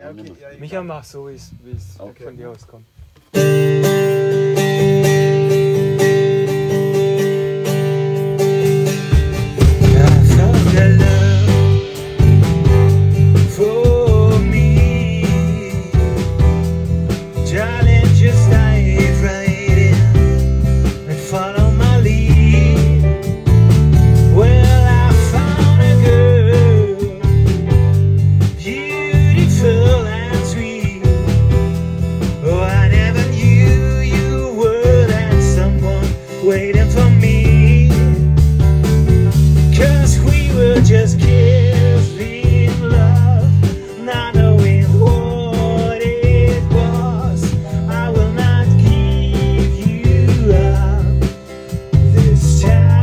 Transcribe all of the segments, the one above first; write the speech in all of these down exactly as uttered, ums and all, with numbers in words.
Ja, okay, ja, Micha, mach so, wie es Okay. von dir aus kommt. Waiting for me, 'cause we were just kids in love, not knowing what it was. I will not give you up this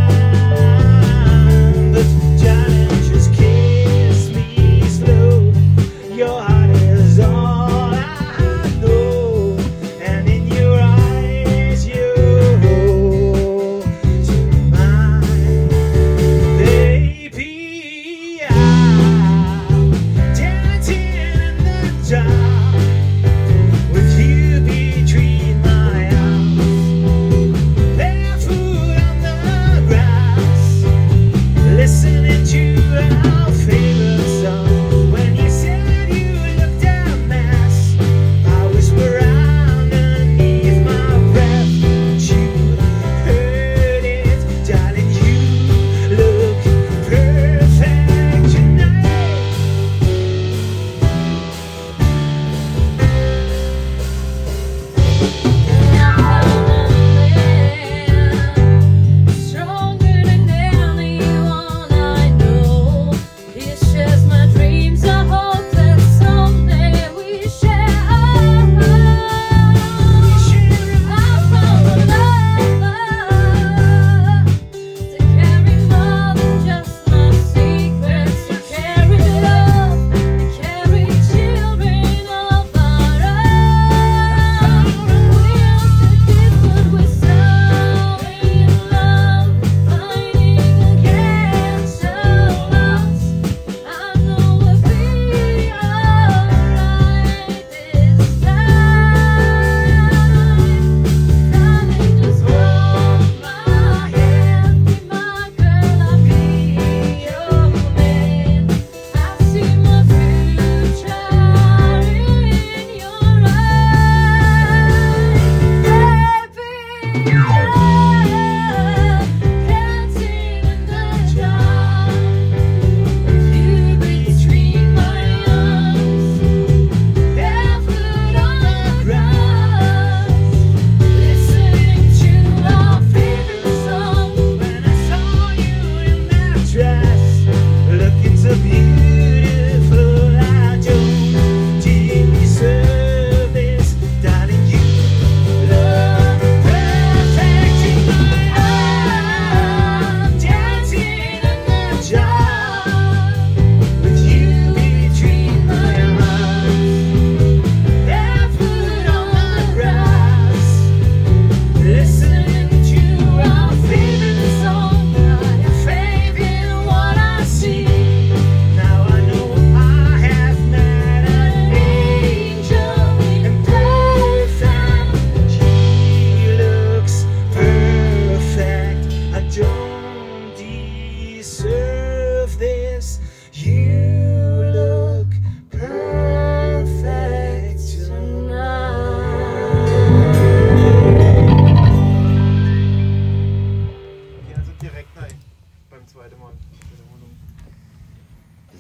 time, but darling, just kiss me slow. Your heart is all I know, and in your eyes you with you between my arms, barefoot on the grass, listening to our favorite song. When you said you looked a mess, I whisper underneath my breath, but you heard it, darling. You look perfect tonight. Deserve this. You look perfect tonight. Okay, also direkt nein beim zweiten Mal.